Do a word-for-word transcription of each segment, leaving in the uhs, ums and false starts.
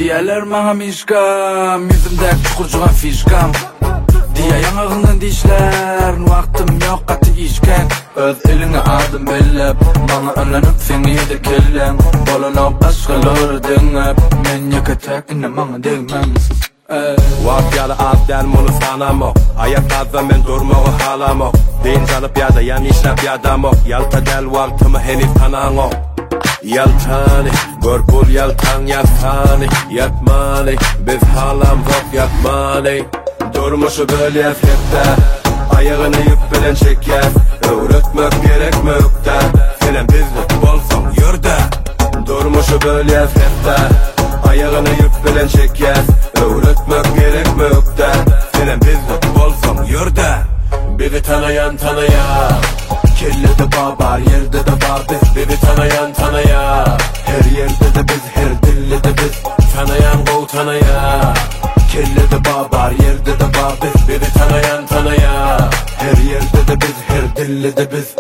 Diyeler maha mişkam, yüzümdek çukurcuğan fişkam. Diye yanağından dişler, vaktim yok katı işken. Öz eline adım bellep, bana önlenip seni yedir kellen. Bolanıp başkaları denip, men yakatak inne bana değmem. Vafyalı azden bunu sanamok. Ayaklarda men durmağı halamok. Deyin canıp ya da yan işlep yadamok. Yalta del vaktimi henüz tanamok. Yaltani, gör bul yaltan yaltani. Yatmani, biz halam yok yatmani. Durmuşu bölyez hepte, ayağını yük bilen çeker. Öğretmek gerek mökte, senin bizlik bolsam yürde. Durmuşu bölyez hepte, ayağını yük bilen çeker. Öğretmek gerek mökte, senin bizlik bolsam yürde. Bizi tanıyan tanıya, kirlide babar yerde de var biz. Bizi tanıyan tanıya, her yerde de biz, her dilli de biz. Tanıyan kov tanıya, kirlide babar yerde de var biz. Bizi tanıyan tanıya, her yerde de biz, her dilli de biz.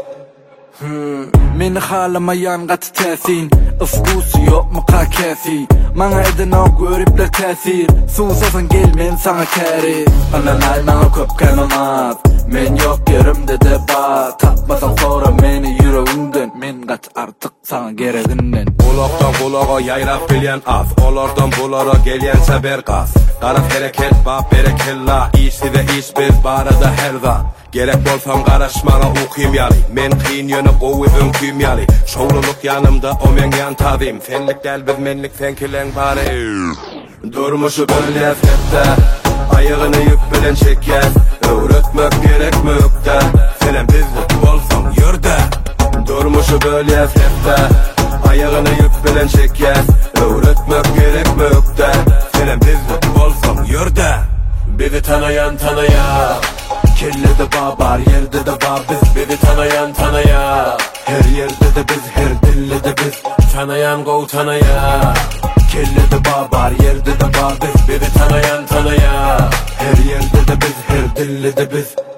Hmm. Meni halamayan katı tesin, ıfkusu yok mu kakesi. Mana edin o görüple tesir, susasan gel men sana keri. Ananay bana köp kelmemaz, men yok yerimde de ba. Tapmasan sonra meni yüreğinden, men kat artık sana gereğinden. Kulaktan kulağa yayrap bilyen az, olardan bulara gelyense bir gaz. Taraf hareket bab berekella, işi de iş biz barada her zaman. Gerek bolsam karışmana okuymayalı, men kıyın yönü kovu önküymayalı. Şoğluluk yanımda o men yan tazim, senlik del biz menlik senkilen bari. Durmuşu bölyez hepte, ayağını yük bilen çeker. Öğretmek gerek mökte, senin bizlik bolsam yürde. Durmuşu bölyez hepte, ayağını yük bilen çeker. Öğretmek gerek mökte, senin bizlik bolsam yürde. Bizi tanıyan tanıya, kirlide babar yerde de var biz. Bizi tanıyan tanıya, her yerde de biz, her dilli de biz. Tanıyan kov tanıya, kirlide babar yerde de var biz. Bizi tanıyan tanıya, her yerde de biz, her dilli de biz.